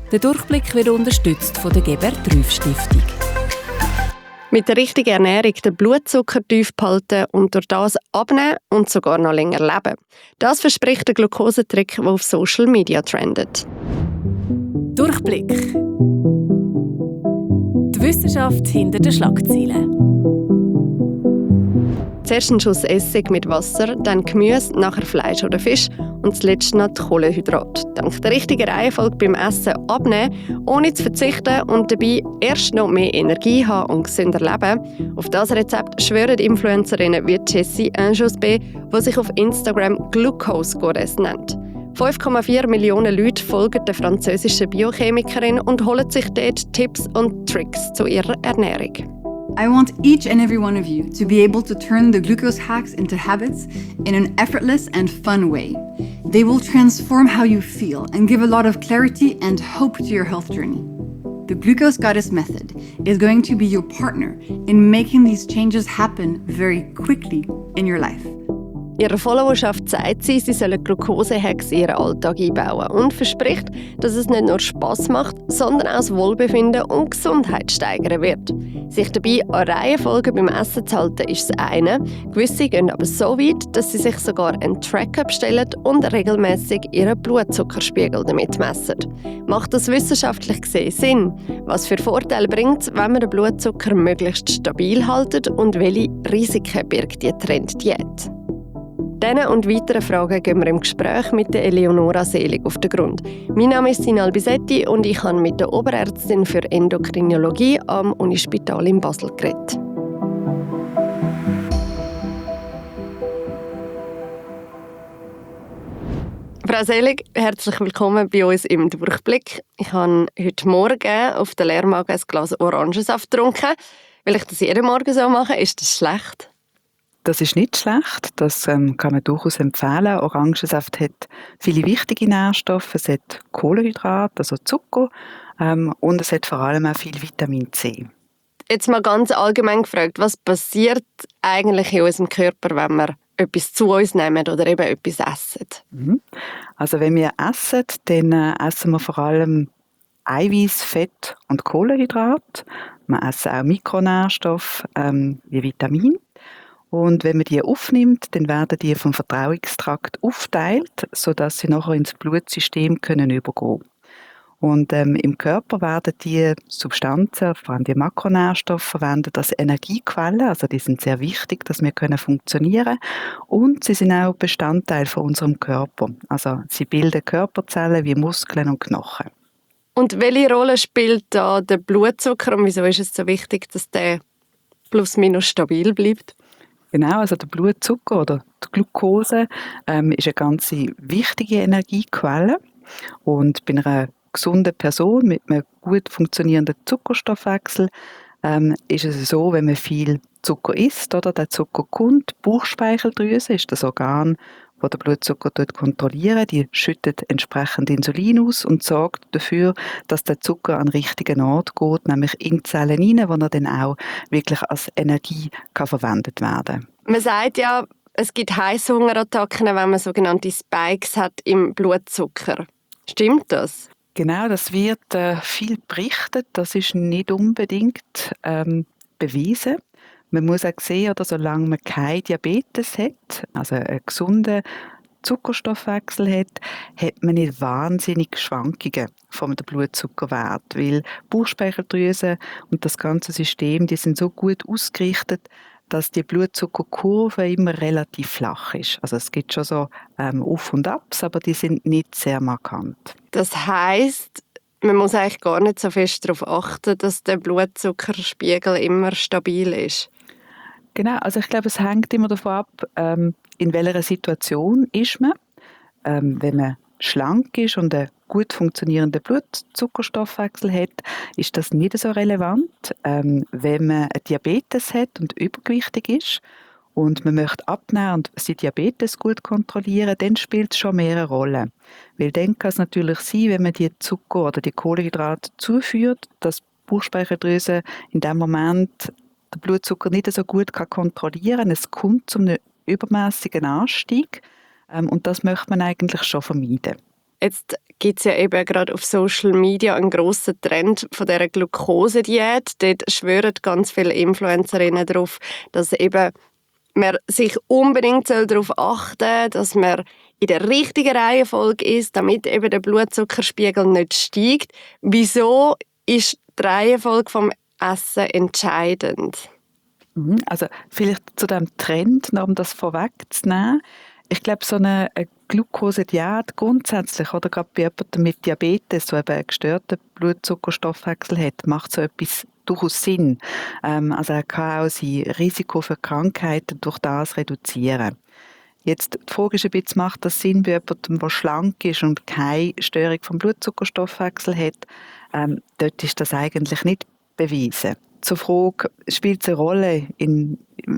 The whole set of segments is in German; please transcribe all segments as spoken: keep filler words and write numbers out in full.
Der Durchblick wird unterstützt von der Geber-Trüff-Stiftung. Mit der richtigen Ernährung den Blutzucker tief behalten und durch das abnehmen und sogar noch länger leben. Das verspricht der Glukosetrick, der auf Social Media trendet. Durchblick. Die Wissenschaft hinter den Schlagzeilen. Zuerst ein Schuss Essig mit Wasser, dann Gemüse, nachher Fleisch oder Fisch und zuletzt noch die Kohlenhydrate. Dank der richtigen Reihenfolge beim Essen abnehmen, ohne zu verzichten und dabei erst noch mehr Energie haben und gesünder leben. Auf das Rezept schwören Influencerinnen wie Jessie Anjosbe, die sich auf Instagram Glucose Goddess nennt. fünf Komma vier Millionen Leute folgen der französischen Biochemikerin und holen sich dort Tipps und Tricks zu ihrer Ernährung. I want each and every one of you to be able to turn the glucose hacks into habits in an effortless and fun way. They will transform how you feel and give a lot of clarity and hope to your health journey. The Glucose Goddess method is going to be your partner in making these changes happen very quickly in your life. Ihrer Followerschaft sagt sie, sie sollen Glucose-Hacks in ihren Alltag einbauen und verspricht, dass es nicht nur Spass macht, sondern auch das Wohlbefinden und Gesundheit steigern wird. Sich dabei an Reihenfolge beim Essen zu halten, ist das eine. Gewisse gehen aber so weit, dass sie sich sogar einen Tracker bestellen und regelmäßig ihren Blutzuckerspiegel damit messen. Macht das wissenschaftlich gesehen Sinn? Was für Vorteile bringt es, wenn man den Blutzucker möglichst stabil hält und welche Risiken birgt die Trenddiät? Diesen und weiteren Fragen gehen wir im Gespräch mit der Eleonora Selig auf den Grund. Mein Name ist Sinal Bisetti und ich habe mit der Oberärztin für Endokrinologie am Unispital in Basel geredet. Frau Selig, herzlich willkommen bei uns im Durchblick. Ich habe heute Morgen auf der Lehrmagen ein Glas Orangensaft getrunken. Will ich das jeden Morgen so machen? Ist das schlecht? Das ist nicht schlecht, das ähm, kann man durchaus empfehlen. Orangensaft hat viele wichtige Nährstoffe, es hat Kohlenhydrate, also Zucker, ähm, und es hat vor allem auch viel Vitamin C. Jetzt mal ganz allgemein gefragt, was passiert eigentlich in unserem Körper, wenn wir etwas zu uns nehmen oder eben etwas essen? Mhm. Also wenn wir essen, dann äh, essen wir vor allem Eiweiß, Fett und Kohlenhydrate. Wir essen auch Mikronährstoffe ähm, wie Vitamin. Und wenn man die aufnimmt, dann werden die vom Verdauungstrakt aufgeteilt, sodass sie nachher ins Blutsystem können übergehen. Und ähm, im Körper werden die Substanzen, vor allem die Makronährstoffe, verwendet als Energiequelle. Also die sind sehr wichtig, dass wir können funktionieren. Und sie sind auch Bestandteil von unserem Körper. Also sie bilden Körperzellen wie Muskeln und Knochen. Und welche Rolle spielt da der Blutzucker und wieso ist es so wichtig, dass der plus minus stabil bleibt? Genau, also der Blutzucker oder die Glucose ähm, ist eine ganz wichtige Energiequelle. Und bei einer gesunden Person mit einem gut funktionierenden Zuckerstoffwechsel ähm, ist es so, wenn man viel Zucker isst, oder der Zucker kommt, die Bauchspeicheldrüse ist das Organ, wo der Blutzucker dort kontrollieren, die schüttet entsprechend Insulin aus und sorgt dafür, dass der Zucker an den richtigen Ort geht, nämlich in die Zellen hinein, wo er dann auch wirklich als Energie kann verwendet werden kann. Man sagt ja, es gibt Heißhungerattacken, wenn man sogenannte Spikes hat im Blutzucker. Stimmt das? Genau, das wird äh, viel berichtet, das ist nicht unbedingt ähm, bewiesen. Man muss auch sehen, oder solange man keinen Diabetes hat, also einen gesunden Zuckerstoffwechsel hat, hat man nicht wahnsinnig Schwankungen vom Blutzuckerwert, weil die Bauchspeicheldrüse und das ganze System, die sind so gut ausgerichtet, dass die Blutzuckerkurve immer relativ flach ist. Also es gibt schon so ähm, Auf- und Abs, aber die sind nicht sehr markant. Das heisst, man muss eigentlich gar nicht so fest darauf achten, dass der Blutzuckerspiegel immer stabil ist. Genau, also ich glaube, es hängt immer davon ab, ähm, in welcher Situation ist man. Ähm, wenn man schlank ist und einen gut funktionierenden Blutzuckerstoffwechsel hat, ist das nicht so relevant. Ähm, wenn man einen Diabetes hat und übergewichtig ist und man möchte abnehmen und seinen Diabetes gut kontrollieren, dann spielt es schon mehr eine Rolle. Weil dann kann es natürlich sein, wenn man die Zucker oder die Kohlenhydrate zuführt, dass die Bauchspeicheldrüse in dem Moment den Blutzucker nicht so gut kann kontrollieren kann. Es kommt zu einem übermäßigen Anstieg ähm, und das möchte man eigentlich schon vermeiden. Jetzt gibt es ja eben gerade auf Social Media einen grossen Trend von dieser Glukosediät. Dort schwören ganz viele Influencerinnen darauf, dass eben man sich unbedingt darauf achten soll, dass man in der richtigen Reihenfolge ist, damit eben der Blutzuckerspiegel nicht steigt. Wieso ist die Reihenfolge vom Essen entscheidend? Also vielleicht zu diesem Trend, noch um das vorwegzunehmen. Ich glaube, so eine, eine Glukosediät grundsätzlich, oder gerade bei jemandem mit Diabetes, der eben einen gestörten Blutzuckerstoffwechsel hat, macht so etwas durchaus Sinn. Ähm, also er kann auch sein Risiko für Krankheiten durch das reduzieren. Jetzt, die Frage ist ein bisschen, macht das Sinn bei jemandem, der schlank ist und keine Störung vom Blutzuckerstoffwechsel hat? Ähm, dort ist das eigentlich nicht bewiesen. Zur Frage, spielt es eine Rolle, in,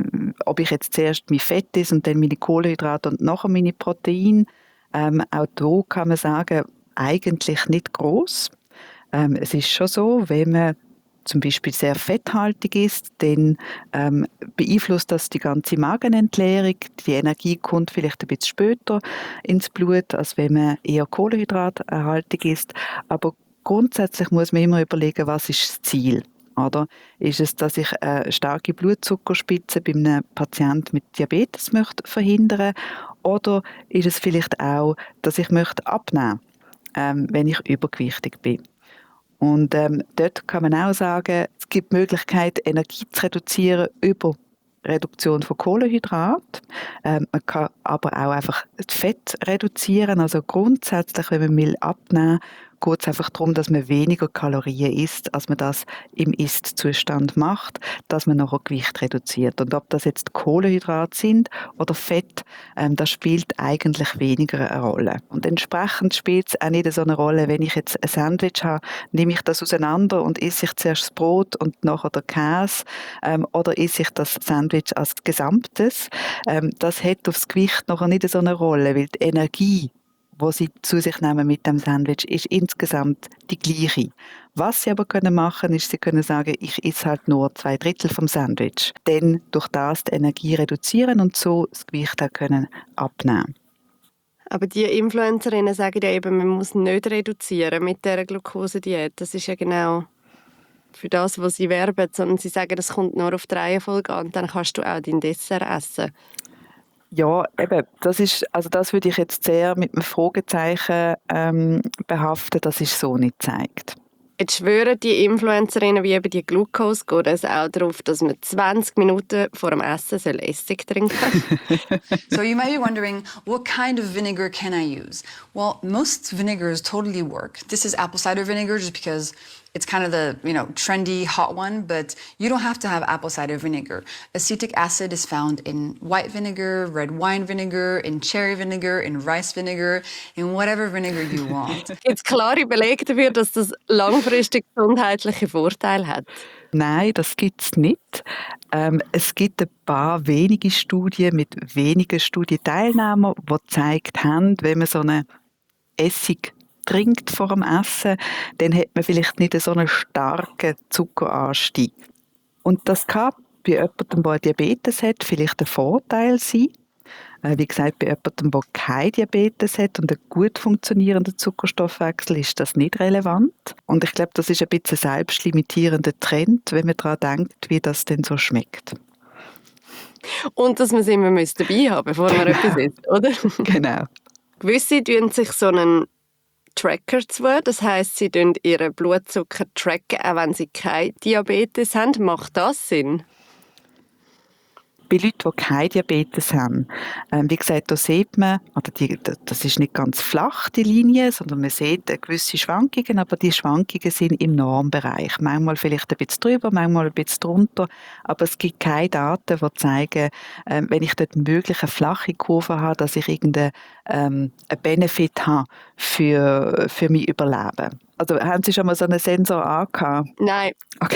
ob ich jetzt zuerst mein Fett esse und dann meine Kohlenhydrate und nachher meine Proteine? Ähm, auch da kann man sagen, eigentlich nicht gross. Ähm, es ist schon so, wenn man zum Beispiel sehr fetthaltig ist, dann ähm, beeinflusst das die ganze Magenentleerung. Die Energie kommt vielleicht ein bisschen später ins Blut, als wenn man eher kohlenhydrathaltig ist. Aber grundsätzlich muss man immer überlegen, was ist das Ziel? Oder ist es, dass ich eine starke Blutzuckerspitze bei einem Patienten mit Diabetes möchte verhindern? Oder ist es vielleicht auch, dass ich möchte abnehmen, ähm, wenn ich übergewichtig bin? Und ähm, dort kann man auch sagen, es gibt die Möglichkeit, Energie zu reduzieren über Reduktion von Kohlenhydraten. Ähm, man kann aber auch einfach das Fett reduzieren. Also grundsätzlich, wenn man will abnehmen, geht es einfach darum, dass man weniger Kalorien isst, als man das im Ist-Zustand macht, dass man nachher Gewicht reduziert. Und ob das jetzt Kohlenhydrate sind oder Fett, ähm, das spielt eigentlich weniger eine Rolle. Und entsprechend spielt es auch nicht so eine Rolle, wenn ich jetzt ein Sandwich habe, nehme ich das auseinander und esse ich zuerst das Brot und nachher den Käse, ähm, oder esse ich das Sandwich als Gesamtes. Ähm, das hat aufs Gewicht nachher nicht so eine Rolle, weil die Energie, die sie zu sich nehmen mit dem Sandwich, ist insgesamt die gleiche. Was sie aber können machen, ist, sie können sagen, ich esse halt nur zwei Drittel vom Sandwich. Dann durch das die Energie reduzieren und so das Gewicht auch können abnehmen. Aber die Influencerinnen sagen ja eben, man muss nicht reduzieren mit dieser Glukosediät. Das ist ja genau für das, was sie werben, sondern sie sagen, das kommt nur auf die Reihenfolge an, dann kannst du auch dein Dessert essen. Ja, eben, das ist, also das würde ich jetzt sehr mit einem Fragezeichen ähm, behaften, das ist so nicht gezeigt. Jetzt schwören die Influencerinnen wie eben die Glucose Goddess auch darauf, dass man zwanzig Minuten vor dem Essen soll Essig trinken soll. So you might be wondering, what kind of vinegar can I use? Well, most vinegars totally work. This is apple cider vinegar just because it's kind of the, you know, trendy, hot one, but you don't have to have apple cider vinegar. Acetic acid is found in white vinegar, red wine vinegar, in cherry vinegar, in rice vinegar, in whatever vinegar you want. Gibt es klare Belege dafür, dass das langfristig gesundheitliche Vorteile hat? Nein, das gibt es nicht. Ähm, es gibt ein paar wenige Studien mit wenigen Studienteilnehmern, die gezeigt haben, wenn man so einen Essig trinkt vor dem Essen, dann hat man vielleicht nicht so einen starken Zuckeranstieg. Und das kann bei jemandem, der Diabetes hat, vielleicht ein Vorteil sein. Äh, wie gesagt, bei jemandem, der kein Diabetes hat und einen gut funktionierenden Zuckerstoffwechsel, ist das nicht relevant. Und ich glaube, das ist ein bisschen ein selbstlimitierender Trend, wenn man daran denkt, wie das denn so schmeckt. Und dass man es immer dabei haben, bevor man etwas isst, oder? Genau. Gewisse tun sich so einen Tracker zu, das heisst, sie tracken ihren Blutzucker tracken, auch wenn sie keinen Diabetes haben. Macht das Sinn? Bei Leuten, die keinen Diabetes haben, ähm, wie gesagt, da sieht man, oder die, das ist nicht ganz flach, die Linie, sondern man sieht gewisse Schwankungen, aber die Schwankungen sind im Normbereich. Manchmal vielleicht ein bisschen drüber, manchmal ein bisschen drunter, aber es gibt keine Daten, die zeigen, ähm, wenn ich dort möglich eine flache Kurve habe, dass ich irgendeinen ähm, einen Benefit habe für, für mein Überleben. Also haben Sie schon mal so einen Sensor angehabt? Nein. Okay.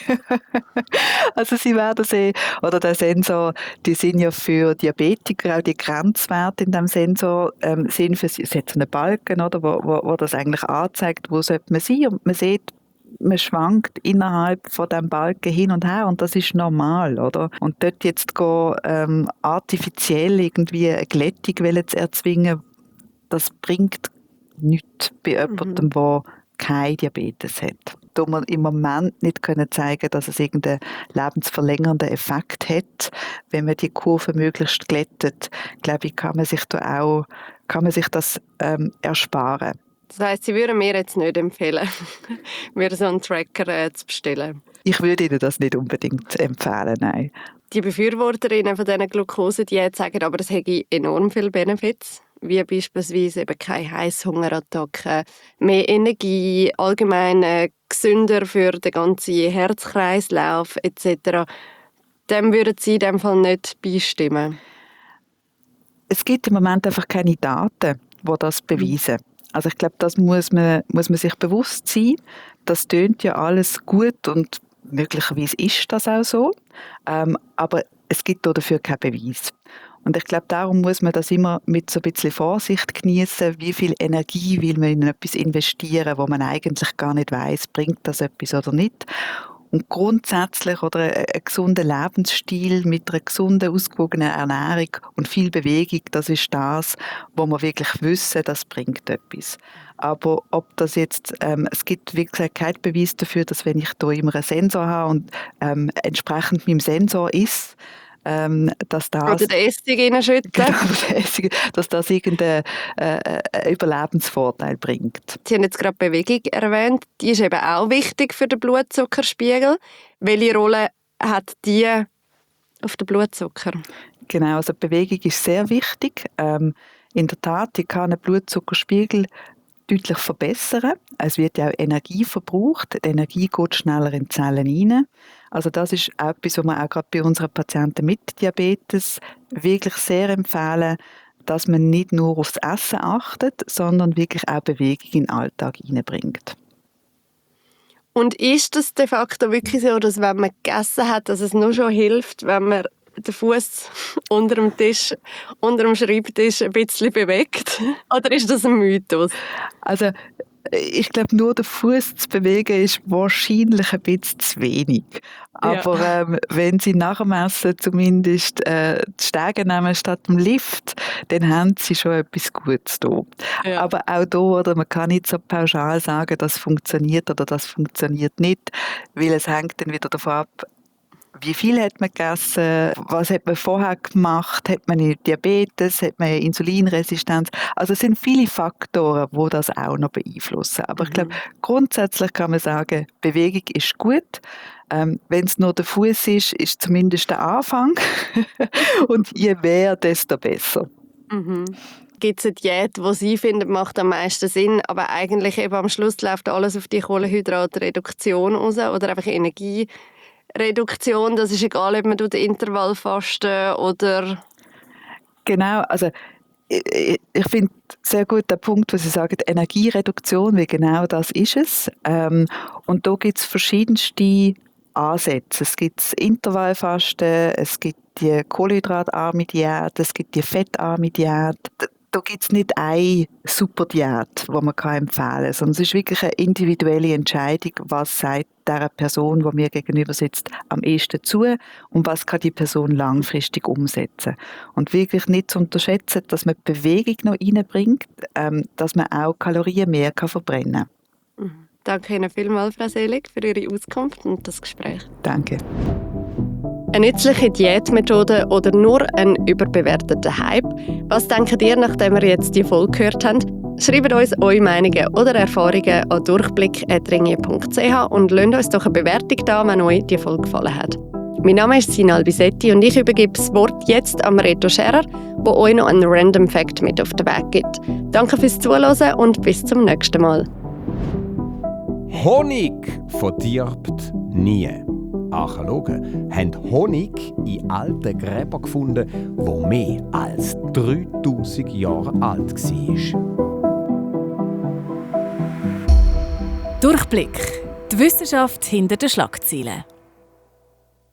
Also Sie werden sehen, oder der Sensor, die sind ja für Diabetiker, auch die Grenzwerte in dem Sensor ähm, sind für sie, es hat so einen Balken, oder, wo, wo, wo das eigentlich anzeigt, wo sollte man sein, und man sieht, man schwankt innerhalb von dem Balken hin und her, und das ist normal, oder? Und dort jetzt go, ähm, artifiziell irgendwie eine Glättung zu erzwingen, das bringt nichts bei jemandem, der kein Diabetes hat. Da wir im Moment nicht können zeigen, dass es irgendeinen lebensverlängernden Effekt hat, wenn man die Kurve möglichst glättet, glaube ich, kann man sich da auch, kann man sich das ähm, ersparen. Das heisst, Sie würden mir jetzt nicht empfehlen, mir so einen Tracker äh, zu bestellen? Ich würde Ihnen das nicht unbedingt empfehlen, nein. Die Befürworterinnen von diesen Glukosediät sagen aber, es hätte enorm viele Benefits, wie beispielsweise eben keine Heißhungerattacken, mehr Energie, allgemein äh, gesünder für den ganzen Herzkreislauf et cetera. Dem würden Sie in dem Fall nicht beistimmen? Es gibt im Moment einfach keine Daten, die das beweisen. Also ich glaube, das muss man, muss man sich bewusst sein. Das tönt ja alles gut und möglicherweise ist das auch so. Ähm, aber es gibt dafür keinen Beweis. Und ich glaube, darum muss man das immer mit so ein bisschen Vorsicht genießen. Wie viel Energie will man in etwas investieren, wo man eigentlich gar nicht weiß, bringt das etwas oder nicht. Und grundsätzlich oder ein gesunder Lebensstil mit einer gesunden, ausgewogenen Ernährung und viel Bewegung, das ist das, wo wir wirklich wissen, das bringt etwas. Aber ob das jetzt, ähm, es gibt wie gesagt keinen Beweis dafür, dass wenn ich da immer einen Sensor habe und ähm, entsprechend meinem Sensor ist, ähm, dass das... Oder den Essig reinschütten. Genau, den Essig, dass das irgendeinen äh, Überlebensvorteil bringt. Sie haben jetzt gerade Bewegung erwähnt. Die ist eben auch wichtig für den Blutzuckerspiegel. Welche Rolle hat die auf den Blutzucker? Genau, also Bewegung ist sehr wichtig. Ähm, in der Tat, die kann den Blutzuckerspiegel deutlich verbessern. Es wird ja auch Energie verbraucht. Die Energie geht schneller in die Zellen rein. Also das ist auch etwas, was wir auch gerade bei unseren Patienten mit Diabetes wirklich sehr empfehlen, dass man nicht nur aufs Essen achtet, sondern wirklich auch Bewegung in den Alltag hineinbringt. Und ist es de facto wirklich so, dass wenn man gegessen hat, dass es nur schon hilft, wenn man den Fuß unter dem Tisch, unter dem Schreibtisch ein bisschen bewegt? Oder ist das ein Mythos? Also ich glaube, nur den Fuß zu bewegen ist wahrscheinlich ein bisschen zu wenig. Aber ja. ähm, wenn Sie nach dem Essen zumindest äh, die Stege nehmen statt dem Lift, dann haben Sie schon etwas Gutes da. Ja. Aber auch da, oder, man kann nicht so pauschal sagen, das funktioniert oder das funktioniert nicht, weil es hängt dann wieder davon ab, wie viel hat man gegessen, was hat man vorher gemacht, hat man Diabetes, hat man Insulinresistenz. Also es sind viele Faktoren, die das auch noch beeinflussen. Aber mhm. ich glaube, grundsätzlich kann man sagen, Bewegung ist gut. Ähm, wenn es nur der Fuß ist, ist zumindest der Anfang. Und je mehr, desto besser. Mhm. Gibt es eine Diät, die Sie finden, macht am meisten Sinn, aber eigentlich eben am Schluss läuft alles auf die Kohlenhydratreduktion raus oder einfach Energie? Reduktion, das ist egal, ob man Intervallfasten oder... Genau, also ich, ich finde sehr gut den Punkt, wo Sie sagen, Energiereduktion, weil genau das ist es. Ähm, und da gibt es verschiedenste Ansätze. Es gibt das Intervallfasten, es gibt die kohlenhydratarme Diät, es gibt die fettarme Diät. Da gibt es nicht eine super Diät, die man empfehlen kann, sondern es ist wirklich eine individuelle Entscheidung, was sagt der Person, die mir gegenüber sitzt, am ehesten zu und was kann die Person langfristig umsetzen. Und wirklich nicht zu unterschätzen, dass man Bewegung noch reinbringt, ähm, dass man auch Kalorien mehr kann verbrennen kann. Mhm. Danke Ihnen vielmals, Frau Selig, für Ihre Auskunft und das Gespräch. Danke. Eine nützliche Diätmethode oder nur ein überbewerteter Hype? Was denkt ihr, nachdem ihr jetzt die Folge gehört habt? Schreibt uns eure Meinungen oder Erfahrungen an durchblick at ringier punkt c h und lasst uns doch eine Bewertung da, wenn euch die Folge gefallen hat. Mein Name ist Sina Albisetti und ich übergebe das Wort jetzt an Reto Scherer, der euch noch einen Random Fact mit auf den Weg gibt. Danke fürs Zuhören und bis zum nächsten Mal. Honig verdirbt nie. Archäologen haben Honig in alten Gräbern gefunden, die mehr als dreitausend Jahre alt waren. Durchblick. Die Wissenschaft hinter den Schlagzeilen.